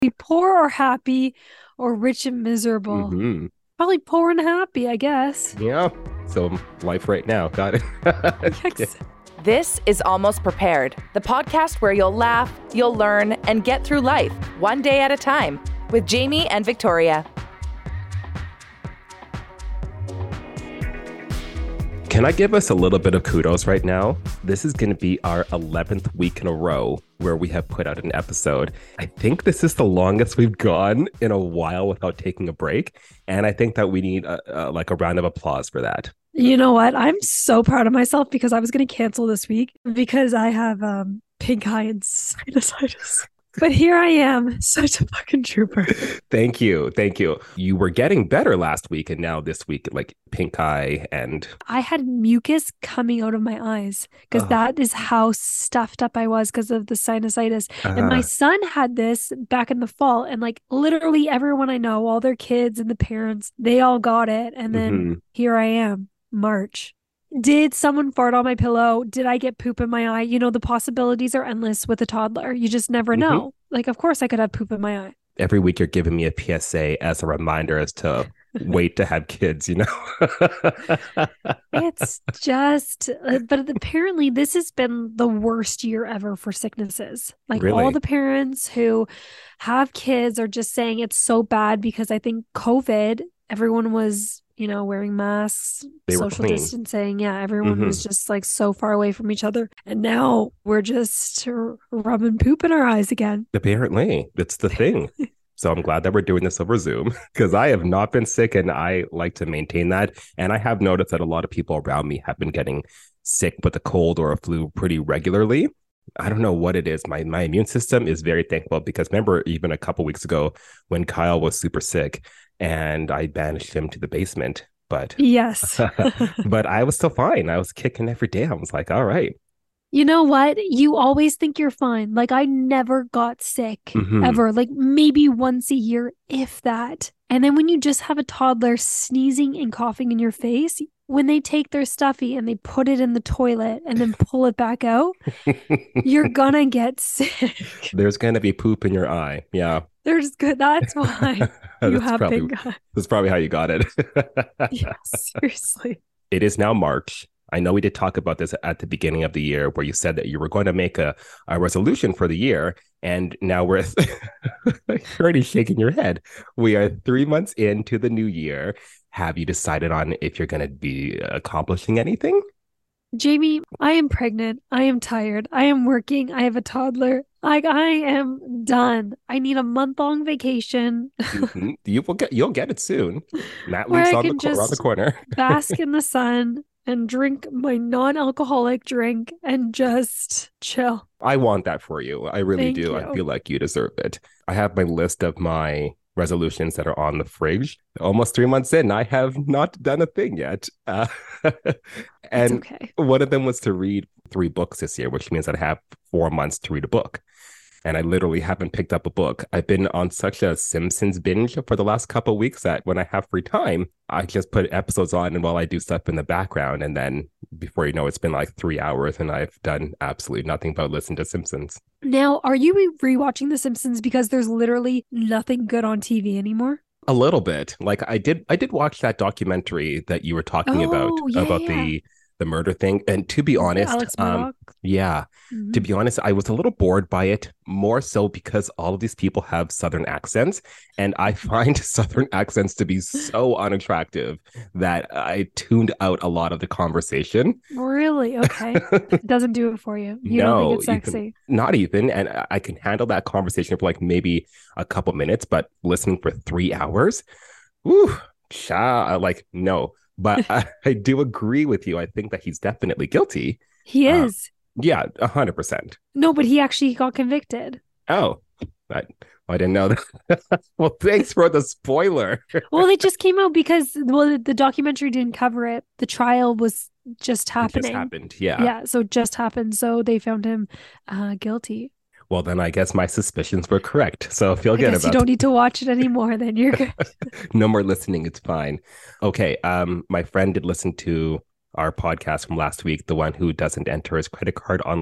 Be poor or happy or rich and miserable. Hmm. Probably poor and happy, I guess. Yeah. So life right now. Got it. Okay. Yes. This is Almost Prepared, the podcast where you'll laugh, you'll learn, and get through life one day at a time with Jamie and Victoria. Can I give us a little bit of kudos right now? This is going to be our 11th week in a row where we have put out an episode. I think this is the longest we've gone in a while without taking a break. And I think that we need a round of applause for that. You know what? I'm so proud of myself because I was going to cancel this week because I have pink eye and sinusitis. But here I am, such a fucking trooper. Thank you. Thank you. You were getting better last week and now this week, like pink eye and... I had mucus coming out of my eyes because that is how stuffed up I was because of the sinusitis. And my son had this back in the fall and like literally everyone I know, all their kids and the parents, they all got it. And then here I am, March. Did someone fart on my pillow? Did I get poop in my eye? You know, the possibilities are endless with a toddler. You just never know. Like, of course I could have poop in my eye. Every week you're giving me a PSA as a reminder as to wait to have kids, you know? It's just, but apparently this has been the worst year ever for sicknesses. Like Really? all the parents who have kids are just saying it's so bad because I think COVID, everyone was, you know, wearing masks, They were social clean. distancing. Yeah, everyone was just like so far away from each other. And now we're just rubbing poop in our eyes again. Apparently, it's the thing. So I'm glad that we're doing this over Zoom because I have not been sick and I like to maintain that. And I have noticed that a lot of people around me have been getting sick with a cold or a flu pretty regularly. I don't know what it is. My immune system is very thankful because remember even a couple weeks ago when Kyle was super sick and I banished him to the basement. But Yes. but I was still fine. I was kicking every day. I was like, all right. You know what? You always think you're fine. Like I never got sick ever, like maybe once a year, if that. And then when you just have a toddler sneezing and coughing in your face, when they take their stuffy and they put it in the toilet and then pull it back out, you're gonna get sick. There's going to be poop in your eye. Yeah. There's good. That's why you That's have probably, pink eye. that's probably how you got it. Yeah, seriously. It is now March. I know we did talk about this at the beginning of the year where you said that you were going to make a resolution for the year. And now we're you're already shaking your head. We are 3 months into the new year. Have you decided on if you're going to be accomplishing anything? Jamie, I am pregnant. I am tired. I am working. I have a toddler. Like I am done. I need a month-long vacation You'll get it soon. Mat where leaves I on can around the just corner. bask in the sun and drink my non-alcoholic drink and just chill. I want that for you. I really Thank do. I you. feel like you deserve it. I have my list of my resolutions that are on the fridge. Almost 3 months in, I have not done a thing yet. It's And okay. one of them was to read 3 books this year, which means that I have 4 months to read a book. And I literally haven't picked up a book. I've been on such a Simpsons binge for the last couple of weeks that when I have free time, I just put episodes on and while I do stuff in the background. And then before you know, it's been like 3 hours and I've done absolutely nothing but listen to Simpsons. Now, are you rewatching The Simpsons because there's literally nothing good on TV anymore? A little bit. Like I did watch that documentary that you were talking about Oh, yeah, about yeah. the murder thing. And to be honest, Alex Murdoch. yeah, Mhm. to be honest, I was a little bored by it, more so because all of these people have Southern accents. And I find Southern accents to be so unattractive that I tuned out a lot of the conversation. Really? Okay. It doesn't do it for you. You don't think it's sexy. Not even. And I can handle that conversation for like maybe a couple minutes, but listening for 3 hours, whew, like, no. But I do agree with you. I think that he's definitely guilty. He Uh, is. Yeah, 100%. No, but he actually got convicted. Oh, I didn't know that. Well, thanks for the spoiler. Well, it just came out because the documentary didn't cover it. The trial was just It happening. just happened. Yeah. Yeah, so it just happened. So they found him guilty. Well, then I guess my suspicions were correct. So feel I good guess you about don't need to watch it anymore. Then you're good. no more listening. It's fine. Okay. My friend did listen to our podcast from last week, the one who doesn't enter his credit card online.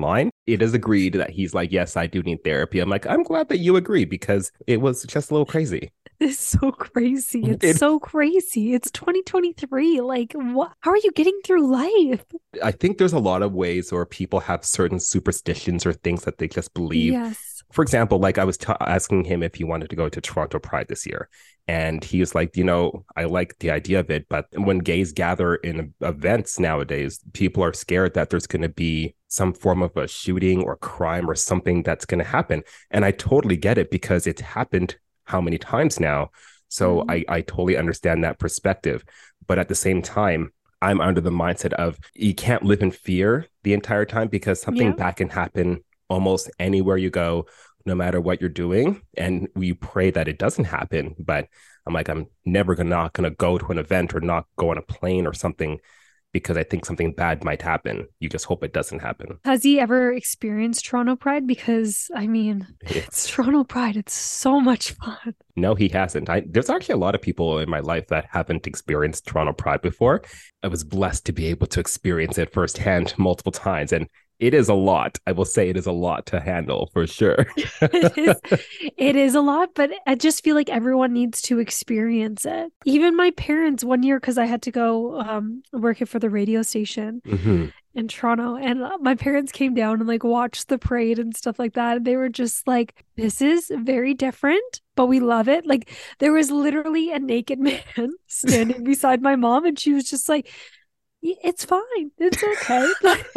it is agreed that he's like, yes, I do need therapy. I'm like, I'm glad that you agree because it was just a little crazy. It's so crazy. It's so crazy. It's 2023. Like, what? How are you getting through life? I think there's a lot of ways where people have certain superstitions or things that they just believe. Yes. For example, like I was asking him if he wanted to go to Toronto Pride this year. And he was like, I like the idea of it. But when gays gather in events nowadays, people are scared that there's going to be some form of a shooting or crime or something that's going to happen. And I totally get it because it's happened how many times now. So I totally understand that perspective. But at the same time, I'm under the mindset of you can't live in fear the entire time because something bad can happen almost anywhere you go, no matter what you're doing. And we pray that it doesn't happen. But I'm like, I'm never not going to go to an event or not go on a plane or something because I think something bad might happen. You just hope it doesn't happen. Has he ever experienced Toronto Pride? Because, I mean, it's Toronto Pride. It's so much fun. No, he hasn't. There's actually a lot of people in my life that haven't experienced Toronto Pride before. I was blessed to be able to experience it firsthand multiple times. And it is a lot. I will say it is a lot to handle for sure. It is a lot, but I just feel like everyone needs to experience it. Even my parents one year, because I had to go work it for the radio station in Toronto, and my parents came down and like watched the parade and stuff like that. And they were just like, this is very different, but we love it. Like there was literally a naked man standing beside my mom, and she was just like, it's fine. It's okay.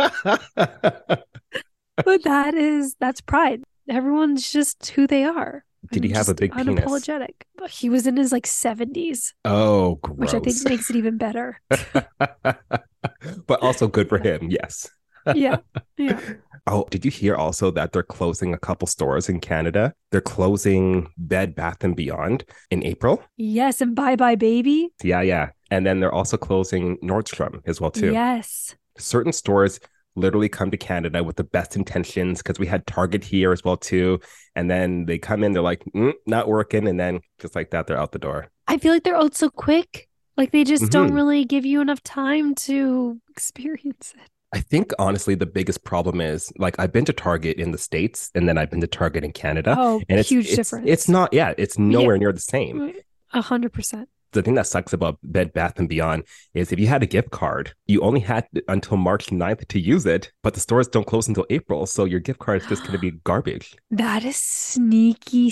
But that's pride. Everyone's just who they are. Did he have a big penis? Unapologetic. He was in his like 70s. Oh, gross. Which I think makes it even better. But also good for him. Yes. Yeah. Oh, did you hear also that they're closing a couple stores in Canada? They're closing Bed Bath & Beyond in April. Yes, and Bye Bye Baby. Yeah. And then they're also closing Nordstrom as well, too. Yes. Certain stores literally come to Canada with the best intentions because we had Target here as well, too. And then they come in, they're like, not working. And then just like that, they're out the door. I feel like they're out so quick. Like they just don't really give you enough time to experience it. I think, honestly, the biggest problem is, like, I've been to Target in the States and then I've been to Target in Canada. Oh, and huge difference. It's not, it's nowhere near the same. 100%. The thing that sucks about Bed Bath & Beyond is if you had a gift card, you only had until March 9th to use it, but the stores don't close until April. So your gift card is just going to be garbage. That is sneaky.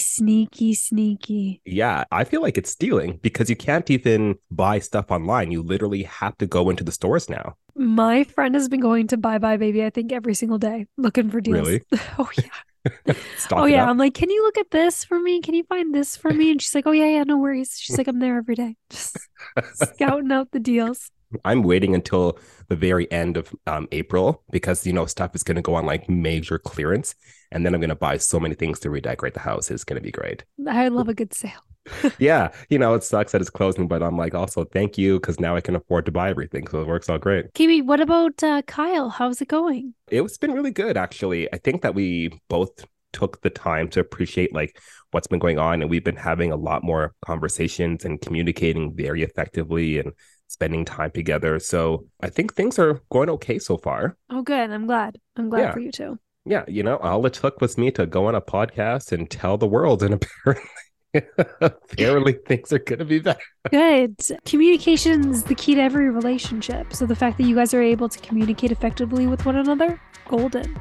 Yeah, I feel like it's stealing because you can't even buy stuff online. You literally have to go into the stores now. My friend has been going to Bye Bye Baby, I think, every single day looking for deals. Really? Oh, yeah. I'm like, can you look at this for me? Can you find this for me? And she's like, oh yeah, no worries. She's like, I'm there every day, just scouting out the deals. I'm waiting until the very end of April because stuff is going to go on like major clearance, and then I'm going to buy so many things to redecorate the house. It's going to be great. I love a good sale. Yeah, it sucks that it's closing, but I'm like, also thank you because now I can afford to buy everything, so it works out great. Kiwi, what about Kyle? How's it going? It's been really good, actually. I think that we both took the time to appreciate like what's been going on, and we've been having a lot more conversations and communicating very effectively and spending time together. So I think things are going okay so far. Oh, good. I'm glad for you too. Yeah, all it took was me to go on a podcast and tell the world, and apparently things are going to be better. Good. Communication is the key to every relationship. So the fact that you guys are able to communicate effectively with one another, golden.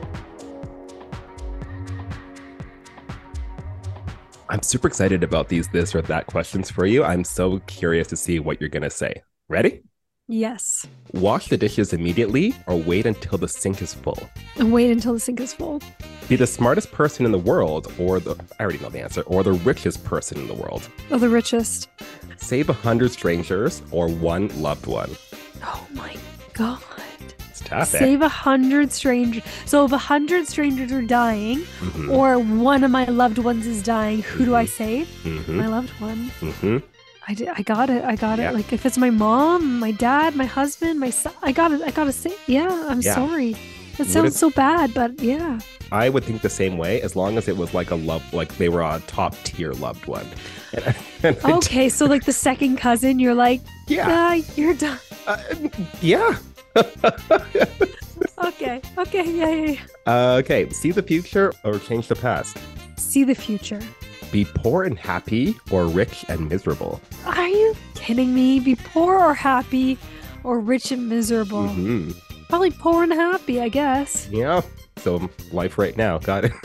I'm super excited about these this or that questions for you. I'm so curious to see what you're going to say. Ready? Yes. Wash the dishes immediately or wait until the sink is full? And wait until the sink is full. Be the smartest person in the world I already know the answer, or the richest person in the world? Oh, the richest. Save 100 strangers or one loved one? Oh my God. It's tough. Save 100 strangers. So if 100 strangers are dying or one of my loved ones is dying, who do I save? My loved one. I got it. Yeah. Like if it's my mom, my dad, my husband, my son, I got to say, I'm sorry. That sounds so bad, but yeah. I would think the same way as long as it was like like they were a top tier loved one. Okay, so like the second cousin, you're like, yeah, you're done. Yeah. Okay. Yeah. Okay, see the future or change the past? See the future. Be poor and happy or rich and miserable? Are you kidding me? Be poor or happy or rich and miserable? Mm-hmm. Probably poor and happy, I guess. Yeah. So life right now. Got it.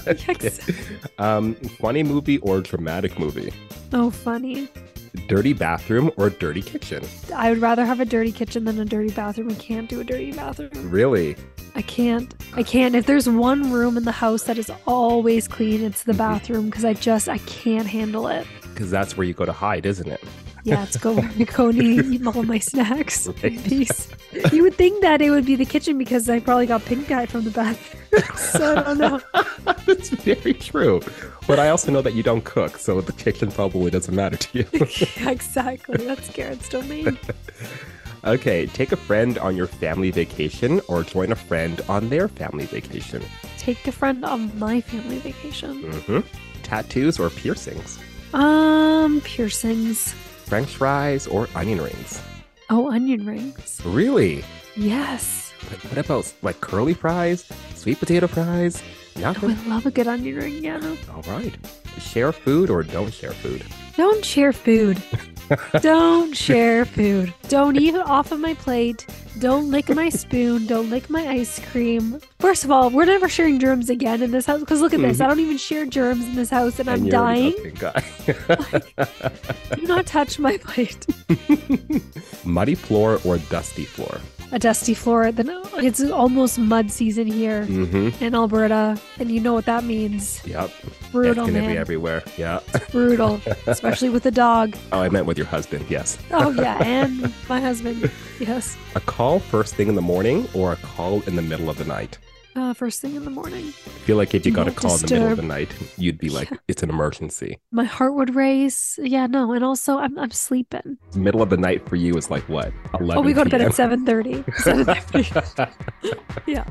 Yes. Funny movie or dramatic movie? Oh, funny. Dirty bathroom or dirty kitchen? I would rather have a dirty kitchen than a dirty bathroom. I can't do a dirty bathroom. Really? I can't. If there's one room in the house that is always clean, it's the bathroom because I can't handle it. Because that's where you go to hide, isn't it? Yeah, it's go and eat all my snacks in Right. peace. You would think that it would be the kitchen because I probably got pink eye from the bathroom. So I don't know. That's very true. But I also know that you don't cook, so the kitchen probably doesn't matter to you. Yeah, exactly. That's Garrett's domain. Okay, take a friend on your family vacation or join a friend on their family vacation. Take a friend on my family vacation. Mm-hmm. Tattoos or piercings? Piercings. French fries or onion rings? Oh, onion rings. Really? Yes. But what about like curly fries? Sweet potato fries? Oh, Nothing? I love a good onion ring, yeah. All right. Share food or don't share food? Don't share food. Don't share food. Don't eat it off of my plate. Don't lick my spoon. Don't lick my ice cream. First of all, we're never sharing germs again in this house. Because look at this. I don't even share germs in this house and I'm you're dying. a guy. Do not touch my plate. Muddy floor or dusty floor? A dusty floor. Then it's almost mud season here Mm-hmm. in Alberta. And you know what that means. Yep. Brutal, It's gonna be man. everywhere. Yeah. Brutal. Especially with the dog. Oh, I meant with your husband. Yes. Oh, yeah. And my husband. Yes. A call first thing in the morning or a call in the middle of the night? First thing in the morning. I feel like if you got a Don't call in the middle of the disturb. night, you'd be like, it's an emergency. My heart would race. Yeah, no. And also, I'm sleeping. Middle of the night for you is like what? 11 Oh, we go to bed PM? at 7:30. 7:30. Yeah.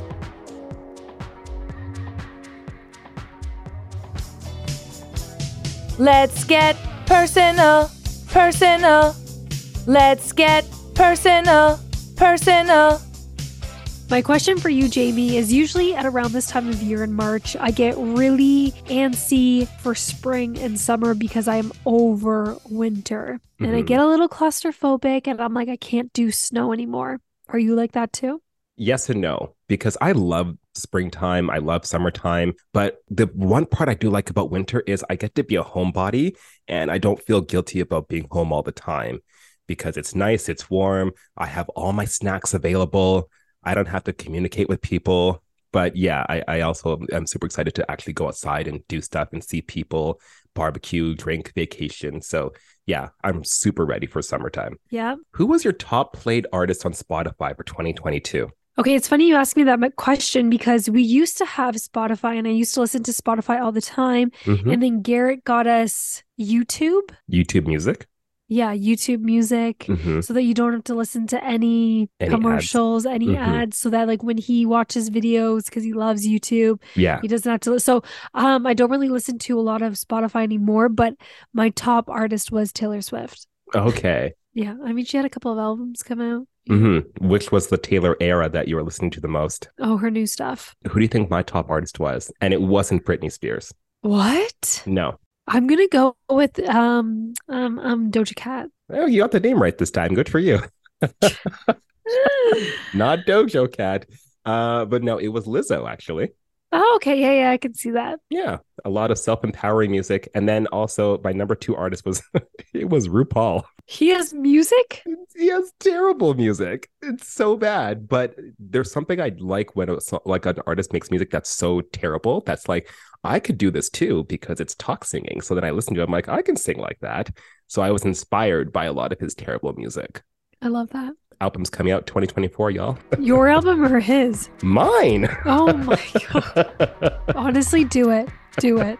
Let's get personal, personal. Let's get personal, personal. My question for you, Jamie, is usually at around this time of year in March, I get really antsy for spring and summer because I'm over winter. And I Mhm. get a little claustrophobic and I'm like, I can't do snow anymore. Are you like that too? Yes and no, because I love springtime. I love summertime. But the one part I do like about winter is I get to be a homebody and I don't feel guilty about being home all the time because it's nice, it's warm. I have all my snacks available. I don't have to communicate with people. But yeah, I also am super excited to actually go outside and do stuff and see people, barbecue, drink, vacation. So yeah, I'm super ready for summertime. Yeah. Who was your top played artist on Spotify for 2022? Okay, it's funny you asked me that question because we used to have Spotify and I used to listen to Spotify all the time. Mhm. And then Garrett got us YouTube. YouTube Music. Yeah, YouTube Music. Mhm. So that you don't have to listen to any Any commercials, any Mhm. ads, so that like when he watches videos, because he loves YouTube, Yeah. he doesn't have to. So I don't really listen to a lot of Spotify anymore, but my top artist was Taylor Swift. Okay. Yeah, I mean, she had a couple of albums come out. Which was the Taylor era that you were listening to the most? Oh, her new stuff. Who do you think my top artist was? And it wasn't Britney Spears. What? No. I'm gonna go with Doja Cat. Oh, you got the name right this time. Good for you. Not Dojo Cat. But no, it was Lizzo, actually. Oh, okay. Yeah, I can see that. Yeah. A lot of self-empowering music. And then also my number 2 artist was it was RuPaul. He has music? He has terrible music. It's so bad. But there's something I like when like an artist makes music that's so terrible. That's like, I could do this too because it's talk singing. So then I listen to it, I'm like, I can sing like that. So I was inspired by a lot of his terrible music. I love that. Album's coming out 2024, y'all. Your album or his? Mine. Oh my God. Honestly, do it. Do it.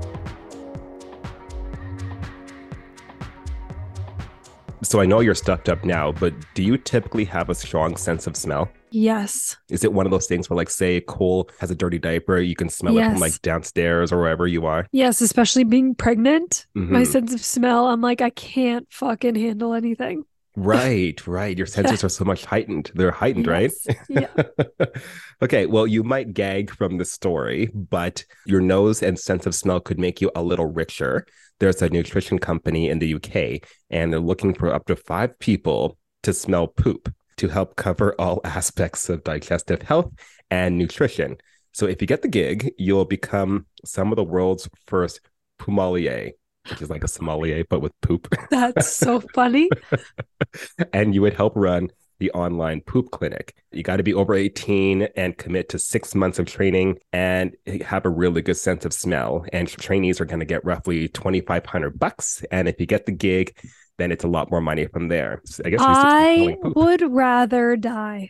So I know you're stuffed up now, but do you typically have a strong sense of smell? Yes. Is it one of those things where, like, say Cole has a dirty diaper, you can smell it from Yes. like downstairs or wherever you are? Yes, especially being pregnant. My Mhm. sense of smell, I'm like, I can't fucking handle anything. Right, right. Your senses are so much heightened. They're heightened, right? Yes. Yeah. Okay, well, you might gag from the story, but your nose and sense of smell could make you a little richer. There's a nutrition company in the UK, and they're looking for up to 5 people to smell poop to help cover all aspects of digestive health and nutrition. So if you get the gig, you'll become some of the world's first poumalier, which is like a sommelier, but with poop. That's so funny. And you would help run the online poop clinic. You got to be over 18 and commit to 6 months of training and have a really good sense of smell. And trainees are going to get roughly $2,500. And if you get the gig, then it's a lot more money from there. So I guess I would rather die.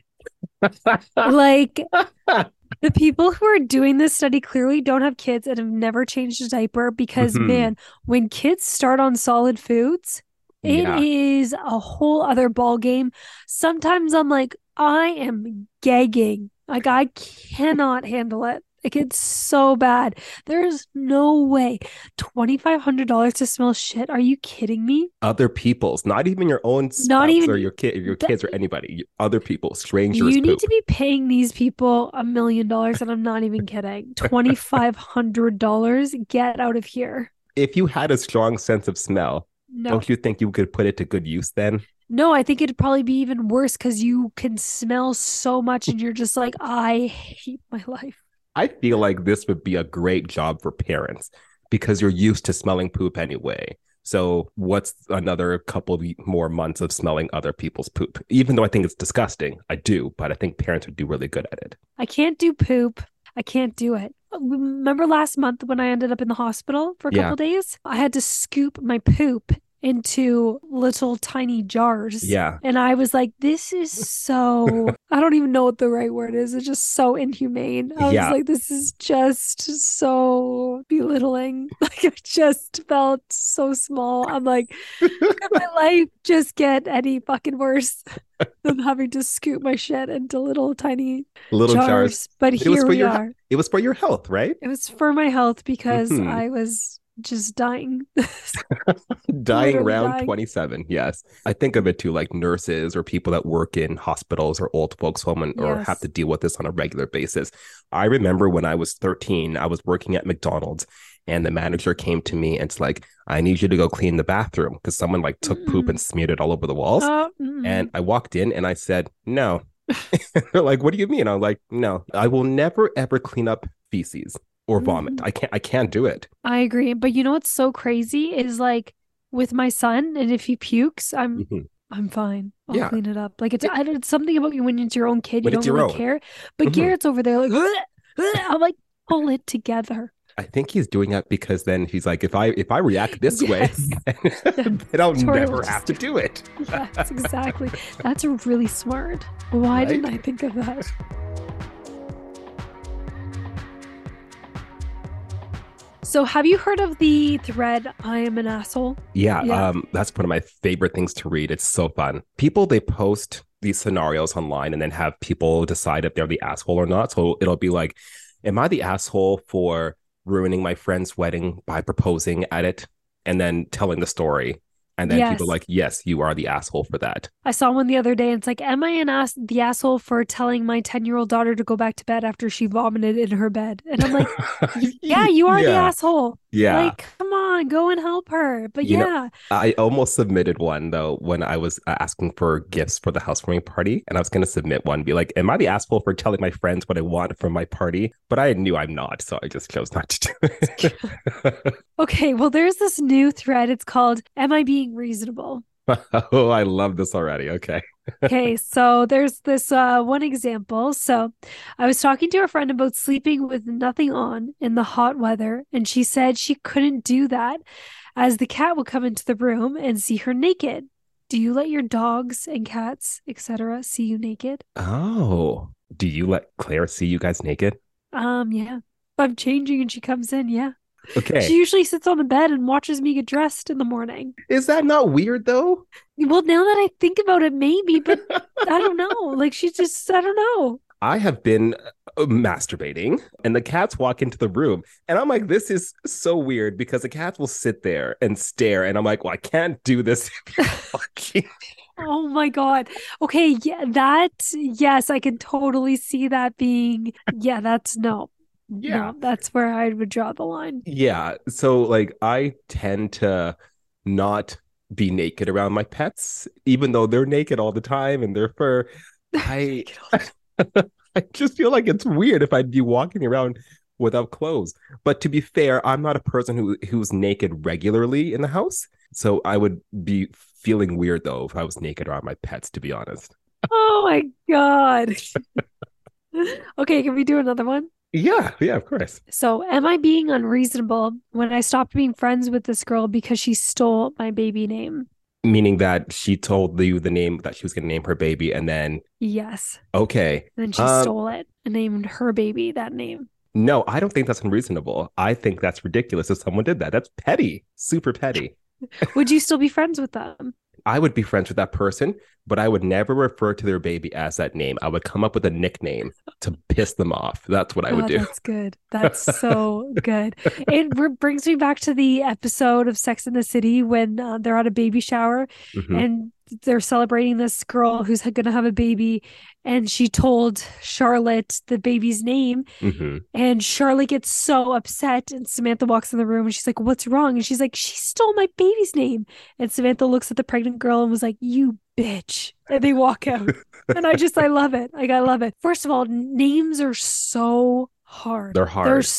Like, the people who are doing this study clearly don't have kids and have never changed a diaper because, man, when kids start on solid foods, it is a whole other ball game. Sometimes I'm like, I am gagging. Like, I cannot handle it. Like, it's so bad. There's no way. $2,500 to smell shit. Are you kidding me? Other people's, not even your own spouse, not even or your kids or anybody. Other people, strangers. You need to be paying these people $1 million, and I'm not even kidding. $2,500. Get out of here. If you had a strong sense of smell, don't you think you could put it to good use then? No, I think it'd probably be even worse because you can smell so much and you're just like, I hate my life. I feel like this would be a great job for parents because you're used to smelling poop anyway. So what's another couple of more months of smelling other people's poop? Even though I think it's disgusting, I do, but I think parents would do really good at it. I can't do poop. I can't do it. Remember last month when I ended up in the hospital for a couple days? I had to scoop my poop into little tiny jars. Yeah. And I was like, this is so, I don't even know what the right word is. It's just so inhumane. I was like, this is just so belittling. Like, I just felt so small. I'm like, could my life just get any fucking worse than having to scoop my shit into little tiny jars? But here we are. It was for your health, right? It was for my health because I was just dying. Dying around 27. Yes. I think of it too, like nurses or people that work in hospitals or old folks home or have to deal with this on a regular basis. I remember when I was 13, I was working at McDonald's and the manager came to me and it's like, I need you to go clean the bathroom because someone like took poop and smeared it all over the walls. And I walked in and I said, no. They're like, what do you mean? I'm like, no, I will never, ever clean up feces or vomit. I can't do it. I agree. But you know what's so crazy is like with my son, and if he pukes, I'm fine. I'll clean it up. Like it's something about you when it's your own kid, you don't really care. But Garrett's over there like, I'm like, pull it together. I think he's doing that because then he's like, if I react this way, then I'll never have to do it. Yes, exactly. That's really smart. Why didn't I think of that? So have you heard of the thread, I am an asshole? Yeah. That's one of my favorite things to read. It's so fun. People, they post these scenarios online and then have people decide if they're the asshole or not. So it'll be like, am I the asshole for ruining my friend's wedding by proposing at it and then telling the story? And then people are like, yes, you are the asshole for that. I saw one the other day and it's like, am I the asshole for telling my 10-year-old daughter to go back to bed after she vomited in her bed? And I'm like, yeah, you are the asshole. Yeah. Like, come on, go and help her. But you know, I almost submitted one though when I was asking for gifts for the housewarming party. And I was going to submit one, be like, am I the asshole for telling my friends what I want from my party? But I knew I'm not. So I just chose not to do it. Okay, well, there's this new thread. It's called, Am I Being Reasonable? Oh, I love this already. Okay. Okay, so there's this one example. So I was talking to a friend about sleeping with nothing on in the hot weather, and she said she couldn't do that as the cat would come into the room and see her naked. Do you let your dogs and cats, etc., see you naked? Oh, do you let Claire see you guys naked? Yeah. If I'm changing and she comes in, yeah. Okay. She usually sits on the bed and watches me get dressed in the morning. Is that not weird though? Well, now that I think about it, maybe, but I don't know. Like I don't know. I have been masturbating and the cats walk into the room and I'm like, this is so weird because the cats will sit there and stare and I'm like, well, I can't do this if you're watching. Oh my God. Okay, yeah, yes, I can totally see that being, yeah, that's no. Yeah. No, that's where I would draw the line. Yeah. So like I tend to not be naked around my pets, even though they're naked all the time and their fur. I I just feel like it's weird if I'd be walking around without clothes. But to be fair, I'm not a person who's naked regularly in the house. So I would be feeling weird though if I was naked around my pets, to be honest. Oh my God. Okay, can we do another one? Yeah, of course. So, am I being unreasonable when I stopped being friends with this girl because she stole my baby name? Meaning that she told you the name that she was going to name her baby, and then Yes. okay. And then she stole it and named her baby that name. No, I don't think that's unreasonable. I think that's ridiculous if someone did that. That's petty, super petty. Would you still be friends with them? I would be friends with that person, but I would never refer to their baby as that name. I would come up with a nickname to piss them off. That's what I would do. That's good. That's so good. It brings me back to the episode of Sex and the City when they're at a baby shower and they're celebrating this girl who's going to have a baby. And she told Charlotte the baby's name. And Charlotte gets so upset. And Samantha walks in the room and she's like, what's wrong? And she's like, she stole my baby's name. And Samantha looks at the pregnant girl and was like, you bitch. And they walk out. And I love it. Like, I love it. First of all, names are so hard. They're hard. They're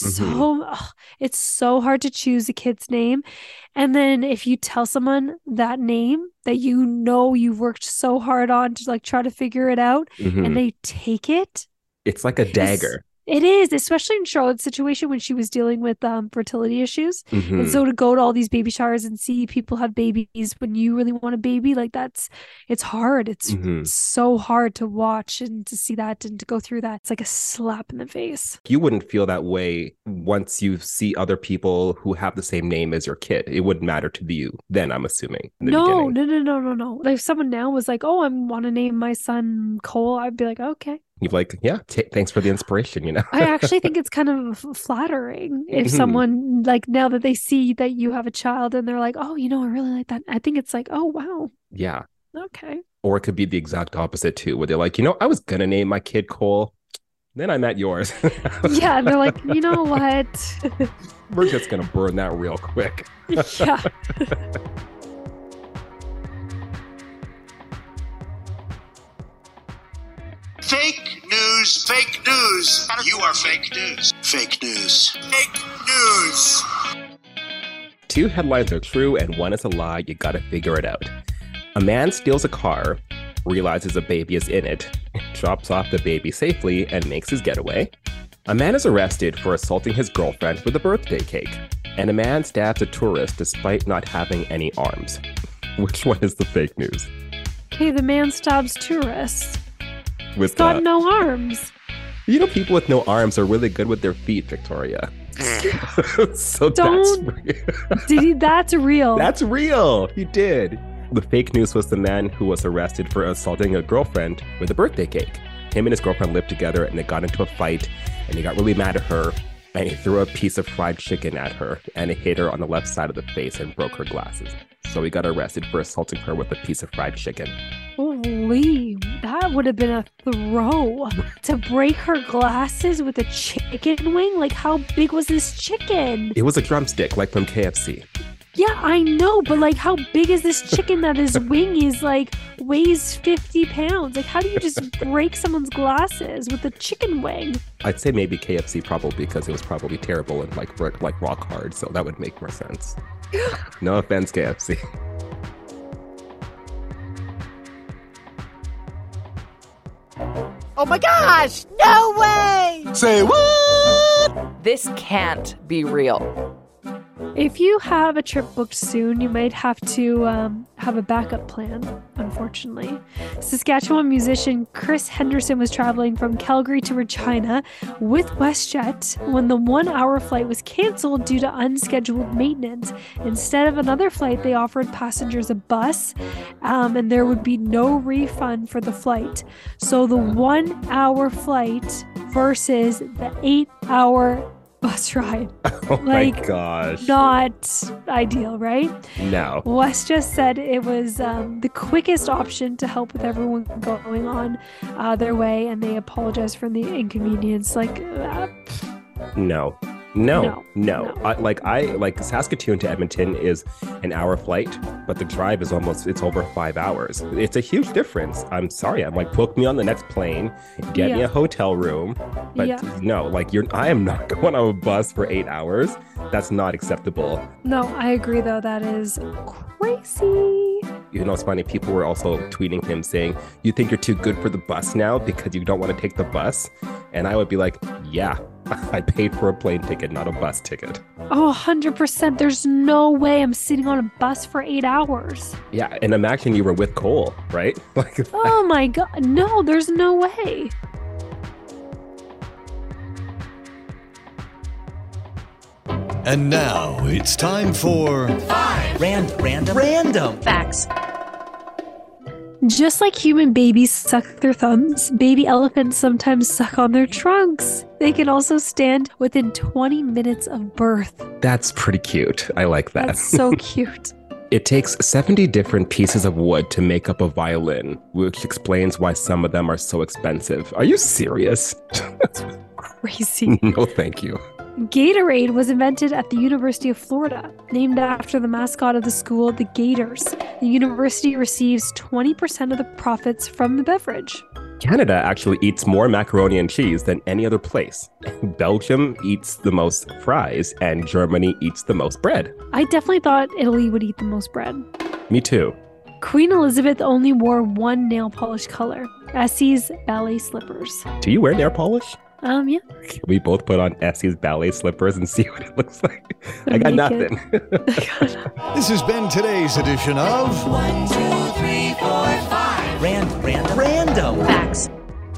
it's so hard to choose a kid's name. And then if you tell someone that name that you know you've worked so hard on to like try to figure it out and they take it. It's like a dagger. It is, especially in Charlotte's situation when she was dealing with fertility issues. And so to go to all these baby showers and see people have babies when you really want a baby, like it's hard. It's so hard to watch and to see that and to go through that. It's like a slap in the face. You wouldn't feel that way once you see other people who have the same name as your kid. It wouldn't matter to you then, I'm assuming. No. Like if someone now was like, oh, I want to name my son Cole, I'd be like, okay. You're like, yeah, thanks for the inspiration, you know? I actually think it's kind of flattering if someone, like, now that they see that you have a child and they're like, oh, you know, I really like that. I think it's like, oh, wow. Yeah. Okay. Or it could be the exact opposite, too, where they're like, you know, I was going to name my kid Cole. Then I met yours. Yeah. And they're like, you know what? We're just going to burn that real quick. Yeah. Fake news, fake news. You are fake news. Fake news. Fake news. 2 headlines are true and 1 is a lie. You gotta figure it out. A man steals a car, realizes a baby is in it, drops off the baby safely, and makes his getaway. A man is arrested for assaulting his girlfriend with a birthday cake. And a man stabs a tourist despite not having any arms. Which one is the fake news? Okay, the man stabs tourists. With got no arms. You know, people with no arms are really good with their feet, Victoria. So that's real. That's real. He did. The fake news was the man who was arrested for assaulting a girlfriend with a birthday cake. Him and his girlfriend lived together and they got into a fight and he got really mad at her and he threw a piece of fried chicken at her and it hit her on the left side of the face and broke her glasses. So he got arrested for assaulting her with a piece of fried chicken. Holy, that would have been a throw. To break her glasses with a chicken wing? Like, how big was this chicken? It was a drumstick, like from KFC. Yeah, I know, but like, how big is this chicken that his wing is like, weighs 50 pounds? Like, how do you just break someone's glasses with a chicken wing? I'd say maybe KFC probably because it was probably terrible and like rock hard, so that would make more sense. No offense, KFC. Oh my gosh! No way! Say what? This can't be real. If you have a trip booked soon, you might have to have a backup plan, unfortunately. Saskatchewan musician Chris Henderson was traveling from Calgary to Regina with WestJet when the 1-hour flight was canceled due to unscheduled maintenance. Instead of another flight, they offered passengers a bus, and there would be no refund for the flight. So the 1-hour flight versus the 8-hour bus ride. Oh my Like, gosh. not ideal, right? No. Wes just said it was the quickest option to help with everyone going on their way, and they apologize for the inconvenience. Like, No. Like Saskatoon to Edmonton is an hour flight, but the drive is it's over 5 hours. It's a huge difference. I'm sorry. I'm like, book me on the next plane, get me a hotel room. But no, like I am not going on a bus for 8 hours. That's not acceptable. No, I agree though. That is crazy. You know, it's funny. People were also tweeting him saying, you think you're too good for the bus now because you don't want to take the bus? And I would be like, yeah, I paid for a plane ticket, not a bus ticket. Oh, 100%. There's no way I'm sitting on a bus for 8 hours. Yeah, and imagine you were with Cole, right? Like, oh my God. No, there's no way. And now it's time for 5 random facts. Just like human babies suck their thumbs, baby elephants sometimes suck on their trunks. They can also stand within 20 minutes of birth. that's pretty cute. I like that. That's so cute. It takes 70 different pieces of wood to make up a violin, which explains why some of them are so expensive. Are you serious? Crazy. No, thank you. Gatorade was invented at the University of Florida, named after the mascot of the school, the Gators. The university receives 20% of the profits from the beverage. Canada actually eats more macaroni and cheese than any other place. Belgium eats the most fries, and Germany eats the most bread. I definitely thought Italy would eat the most bread. Me too. Queen Elizabeth only wore one nail polish color, Essie's ballet slippers. Do you wear nail polish? Yeah. Can we both put on Essie's ballet slippers and see what it looks like? I got Naked. nothing. This has been today's edition of 1, 2, 3, 4, 5 random facts.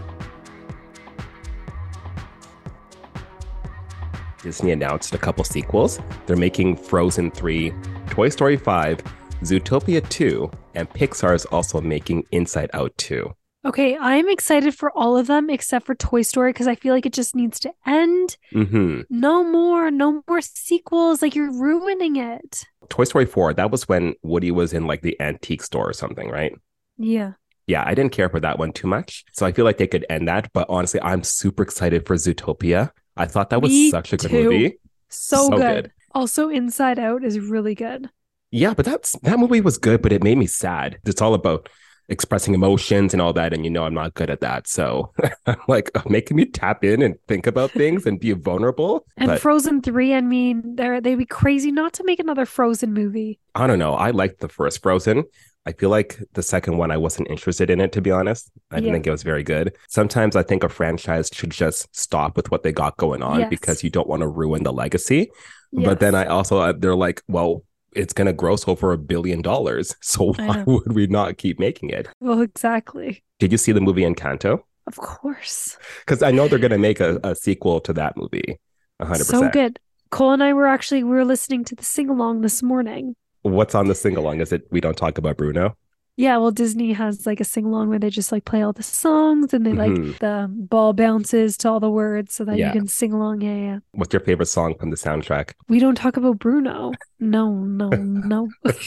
Disney announced a couple sequels. They're making Frozen 3, Toy Story 5, Zootopia 2, and Pixar is also making Inside Out 2. Okay, I'm excited for all of them except for Toy Story because I feel like it just needs to end. Mm-hmm. No more sequels. Like, you're ruining it. Toy Story 4, that was when Woody was in like the antique store or something, right? Yeah. Yeah, I didn't care for that one too much. So I feel like they could end that. But honestly, I'm super excited for Zootopia. I thought that was Me such a good too. movie. So good. Also, Inside Out is really good. Yeah, but that movie was good, but it made me sad. It's all about expressing emotions and all that, and I'm not good at that. So I'm like, making me tap in and think about things and be vulnerable. And but Frozen 3, I mean, they'd be crazy not to make another Frozen movie. I don't know. I liked the first Frozen. I feel like the second one, I wasn't interested in it, to be honest. I didn't think it was very good. Sometimes I think a franchise should just stop with what they got going on because you don't want to ruin the legacy. Yes. But then they're like, well, it's going to gross over $1 billion. So why would we not keep making it? Well, exactly. Did you see the movie Encanto? Of course. Because I know they're going to make a sequel to that movie. 100%. So good. Cole and I were listening to the sing-along this morning. What's on the sing-along? Is it We Don't Talk About Bruno? Yeah, well, Disney has like a sing-along where they just like play all the songs and they like the ball bounces to all the words so that you can sing along. Yeah. What's your favorite song from the soundtrack? We Don't Talk About Bruno. No.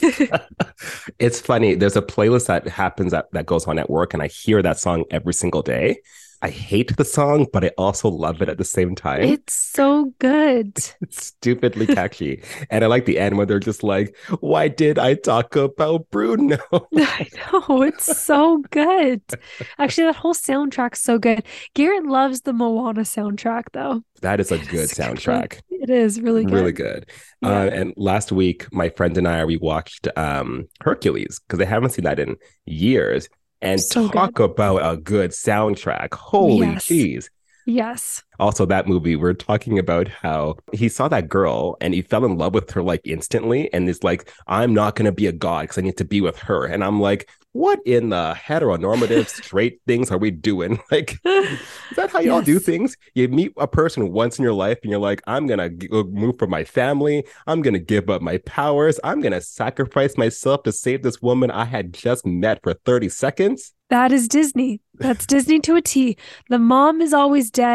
It's funny. There's a playlist that happens that goes on at work, and I hear that song every single day. I hate the song, but I also love it at the same time. It's so good. It's stupidly catchy. And I like the end where they're just like, why did I talk about Bruno? I know. It's so good. Actually, that whole soundtrack's so good. Garrett loves the Moana soundtrack, though. That is a good soundtrack. It is really good. Really good. Yeah. And last week, my friend and I, we watched Hercules because I haven't seen that in years. And so talk about a good soundtrack. Holy jeez. Yes. Also, that movie, we're talking about how he saw that girl and he fell in love with her like instantly. And is like, I'm not going to be a god because I need to be with her. And I'm like, what in the heteronormative straight things are we doing? Like, is that how y'all do things? You meet a person once in your life and you're like, I'm going to move from my family. I'm going to give up my powers. I'm going to sacrifice myself to save this woman I had just met for 30 seconds. That is Disney. That's Disney to a T. The mom is always dead.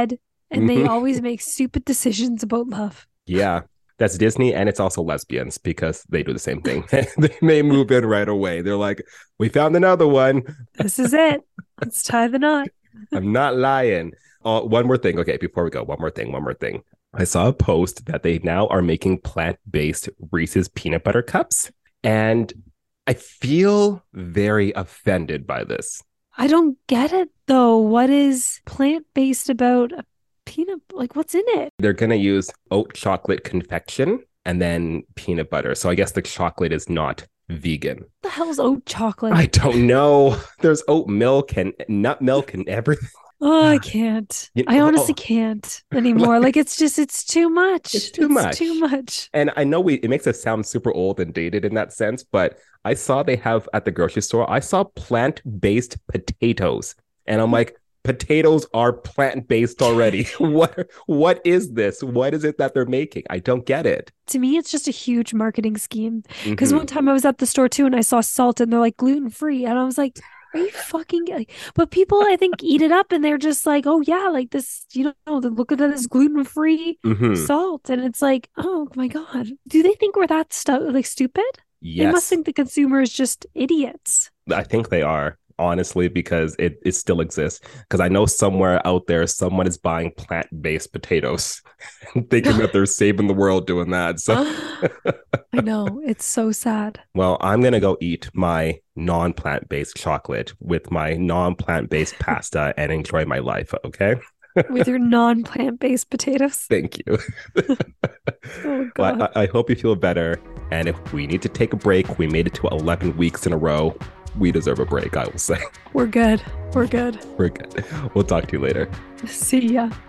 and they always make stupid decisions about love. Yeah. That's Disney, and it's also lesbians because they do the same thing. They move in right away. They're like, we found another one. This is it. Let's tie the knot. I'm not lying. One more thing. Okay, before we go, one more thing. I saw a post that they now are making plant-based Reese's peanut butter cups, and I feel very offended by this. I don't get it, though. What is plant-based about a peanut, like what's in it? They're going to use oat chocolate confection and then peanut butter. So I guess the chocolate is not vegan. What the hell's oat chocolate? I don't know. There's oat milk and nut milk and everything. Oh, I can't. I honestly can't anymore. Like it's too much. It's too much. And I know it makes us sound super old and dated in that sense, but I saw they have at the grocery store, I saw plant-based potatoes. And I'm like, potatoes are plant-based already. What is this? What is it that they're making? I don't get it. To me, it's just a huge marketing scheme. Because one time I was at the store too and I saw salt and they're like gluten-free. And I was like, are you fucking... But people, I think, eat it up and they're just like, oh yeah, like this, look at this gluten-free salt. And it's like, oh my God. Do they think we're that stupid? Yes. They must think the consumer is just idiots. I think they are. Honestly, because it still exists. Because I know somewhere out there, someone is buying plant-based potatoes and thinking that they're saving the world doing that. So I know. It's so sad. Well, I'm going to go eat my non-plant-based chocolate with my non-plant-based pasta and enjoy my life, okay? With your non-plant-based potatoes. Thank you. Oh, God. Well, I hope you feel better. And if we need to take a break, we made it to 11 weeks in a row. We deserve a break, I will say. We're good. We're good. We're good. We'll talk to you later. See ya.